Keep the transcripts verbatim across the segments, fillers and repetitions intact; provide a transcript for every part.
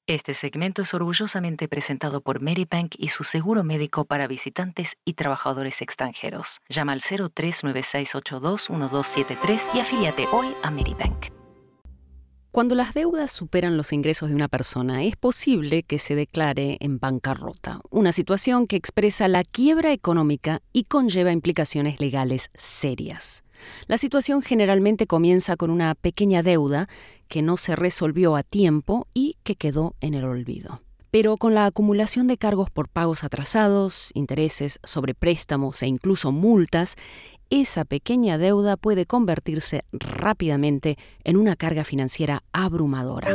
Este segmento es orgullosamente presentado por Medibank y su seguro médico para visitantes y trabajadores extranjeros. Llama al cero tres nueve seis ocho dos uno dos siete tres y afíliate hoy a Medibank. Cuando las deudas superan los ingresos de una persona, es posible que se declare en bancarrota, una situación que expresa la quiebra económica y conlleva implicaciones legales serias. La situación generalmente comienza con una pequeña deuda que no se resolvió a tiempo y que quedó en el olvido. Pero con la acumulación de cargos por pagos atrasados, intereses sobre préstamos e incluso multas, esa pequeña deuda puede convertirse rápidamente en una carga financiera abrumadora.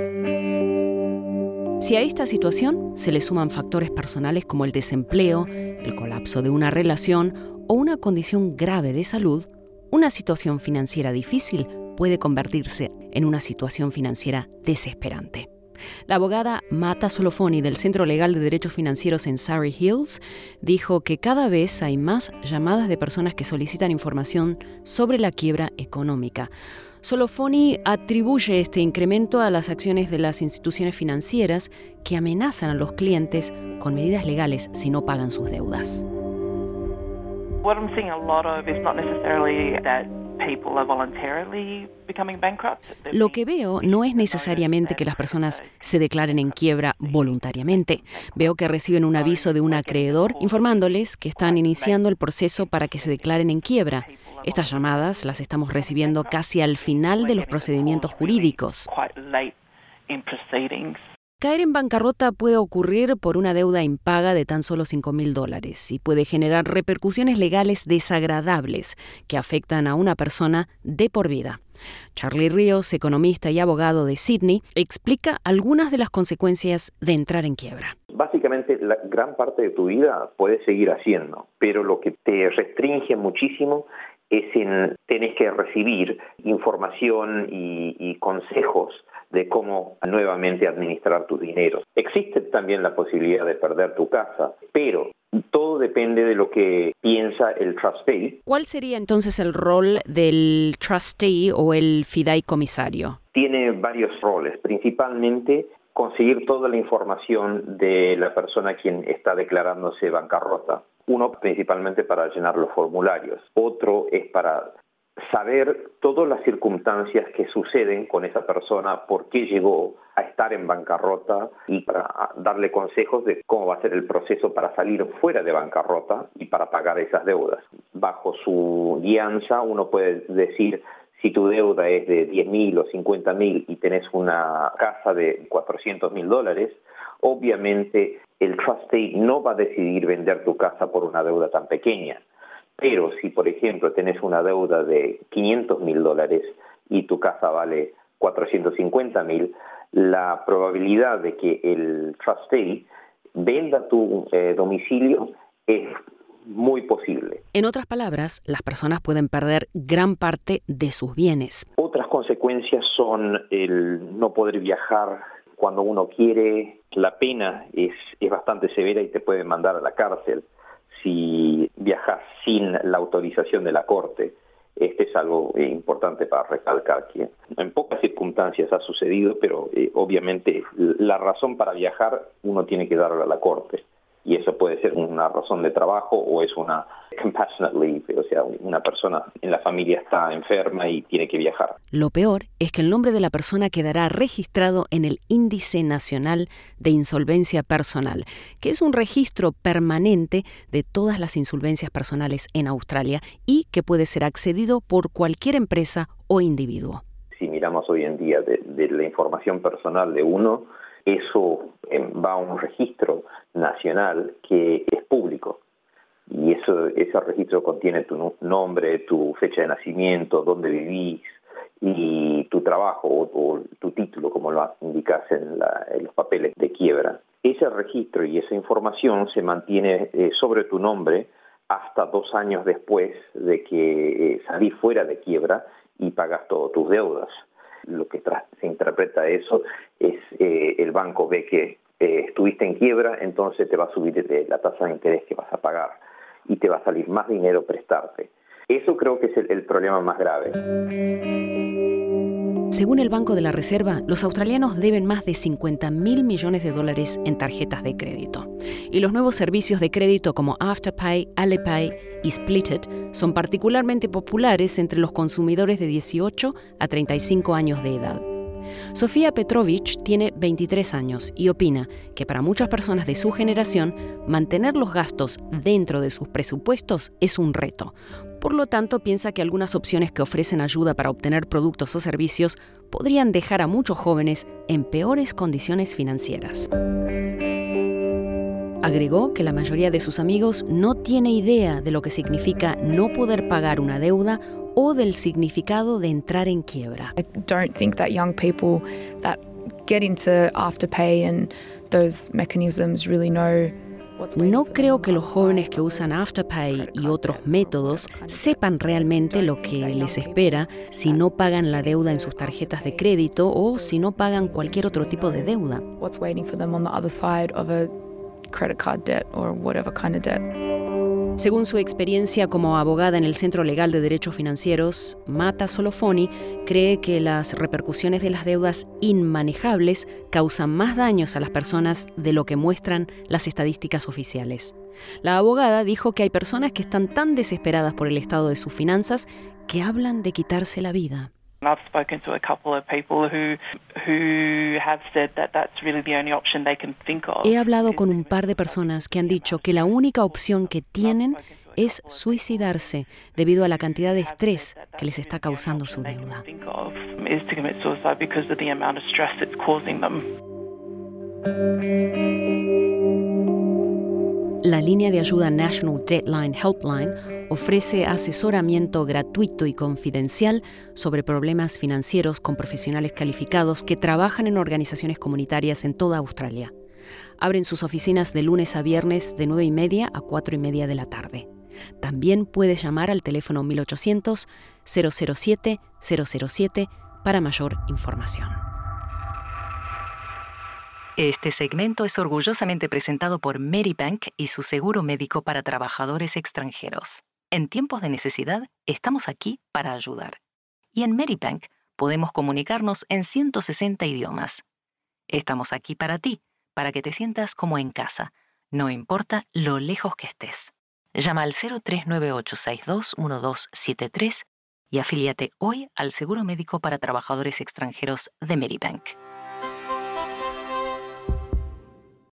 Si a esta situación se le suman factores personales como el desempleo, el colapso de una relación o una condición grave de salud, una situación financiera difícil puede convertirse en una situación financiera desesperante. La abogada Mata Solofoni del Centro Legal de Derechos Financieros en Surrey Hills dijo que cada vez hay más llamadas de personas que solicitan información sobre la quiebra económica. Solofoni atribuye este incremento a las acciones de las instituciones financieras que amenazan a los clientes con medidas legales si no pagan sus deudas. What I'm seeing a lot of is not necessarily that people are voluntarily becoming bankrupt. Lo que veo no es necesariamente que las personas se declaren en quiebra voluntariamente. Veo que reciben un aviso de un acreedor informándoles que están iniciando el proceso para que se declaren en quiebra. Estas llamadas las estamos recibiendo casi al final de los procedimientos jurídicos. Caer en bancarrota puede ocurrir por una deuda impaga de tan solo cinco mil dólares y puede generar repercusiones legales desagradables que afectan a una persona de por vida. Charlie Ríos, economista y abogado de Sydney, explica algunas de las consecuencias de entrar en quiebra. Básicamente, la gran parte de tu vida puedes seguir haciendo, pero lo que te restringe muchísimo es en tenés que recibir información y, y consejos de cómo nuevamente administrar tus dineros. Existe también la posibilidad de perder tu casa, pero todo depende de lo que piensa el trustee. ¿Cuál sería entonces el rol del trustee o el fideicomisario? Tiene varios roles, principalmente conseguir toda la información de la persona quien está declarándose bancarrota. Uno principalmente para llenar los formularios, otro es para saber todas las circunstancias que suceden con esa persona, por qué llegó a estar en bancarrota y para darle consejos de cómo va a ser el proceso para salir fuera de bancarrota y para pagar esas deudas. Bajo su guianza uno puede decir, si tu deuda es de diez mil o cincuenta mil y tenés una casa de cuatrocientos mil dólares, obviamente el trustee no va a decidir vender tu casa por una deuda tan pequeña. Pero si, por ejemplo, tenés una deuda de quinientos mil dólares y tu casa vale cuatrocientos cincuenta mil, la probabilidad de que el trustee venda tu eh, domicilio es muy posible. En otras palabras, las personas pueden perder gran parte de sus bienes. Otras consecuencias son el no poder viajar cuando uno quiere. La pena es, es bastante severa y te puede mandar a la cárcel si viajas sin la autorización de la corte. Este es algo eh, importante para recalcar que en pocas circunstancias ha sucedido, pero eh, obviamente la razón para viajar uno tiene que darla a la corte. Y eso puede ser una razón de trabajo o es una compassionate leave, o sea, una persona en la familia está enferma y tiene que viajar. Lo peor es que el nombre de la persona quedará registrado en el Índice Nacional de Insolvencia Personal, que es un registro permanente de todas las insolvencias personales en Australia y que puede ser accedido por cualquier empresa o individuo. Si miramos hoy en día de, de la información personal de uno, eso eh, va a un registro nacional que es público y eso ese registro contiene tu nombre, tu fecha de nacimiento, dónde vivís y tu trabajo o, o tu título, como lo indicas en, la, en los papeles de quiebra. Ese registro y esa información se mantiene eh, sobre tu nombre hasta dos años después de que eh, salís fuera de quiebra y pagas todas tus deudas. Lo que tra- se interpreta eso es eh, el banco ve que eh, estuviste en quiebra, entonces te va a subir de la tasa de interés que vas a pagar y te va a salir más dinero prestarte. Eso creo que es el, el problema más grave. Según el Banco de la Reserva, los australianos deben más de cincuenta mil millones de dólares en tarjetas de crédito. Y los nuevos servicios de crédito como Afterpay, Alipay y Splitit son particularmente populares entre los consumidores de dieciocho a treinta y cinco años de edad. Sofía Petrovich tiene veintitrés años y opina que para muchas personas de su generación, mantener los gastos dentro de sus presupuestos es un reto. Por lo tanto, piensa que algunas opciones que ofrecen ayuda para obtener productos o servicios podrían dejar a muchos jóvenes en peores condiciones financieras. Agregó que la mayoría de sus amigos no tiene idea de lo que significa no poder pagar una deuda o del significado de entrar en quiebra. I don't think that young people that get into Afterpay and those mechanisms really know. No creo que los jóvenes que usan Afterpay y otros métodos sepan realmente lo que les espera si no pagan la deuda en sus tarjetas de crédito o si no pagan cualquier otro tipo de deuda. What's waiting for them on the other side of a credit card debt or whatever kind of debt. Según su experiencia como abogada en el Centro Legal de Derechos Financieros, Mata Solofoni cree que las repercusiones de las deudas inmanejables causan más daños a las personas de lo que muestran las estadísticas oficiales. La abogada dijo que hay personas que están tan desesperadas por el estado de sus finanzas que hablan de quitarse la vida. I've spoken to a couple of people who who have said that that's really the only option they can think of. He hablado con un par de personas que han dicho que la única opción que tienen es suicidarse debido a la cantidad de estrés que les está causando su deuda. La línea de ayuda National Deadline Helpline ofrece asesoramiento gratuito y confidencial sobre problemas financieros con profesionales calificados que trabajan en organizaciones comunitarias en toda Australia. Abren sus oficinas de lunes a viernes de nueve y media a cuatro y media de la tarde. También puedes llamar al teléfono mil ochocientos, cero cero siete, cero cero siete para mayor información. Este segmento es orgullosamente presentado por Medibank y su seguro médico para trabajadores extranjeros. En tiempos de necesidad, estamos aquí para ayudar. Y en Medibank podemos comunicarnos en ciento sesenta idiomas. Estamos aquí para ti, para que te sientas como en casa, no importa lo lejos que estés. Llama al cero tres nueve ocho seis dos uno dos siete tres y afíliate hoy al seguro médico para trabajadores extranjeros de Medibank.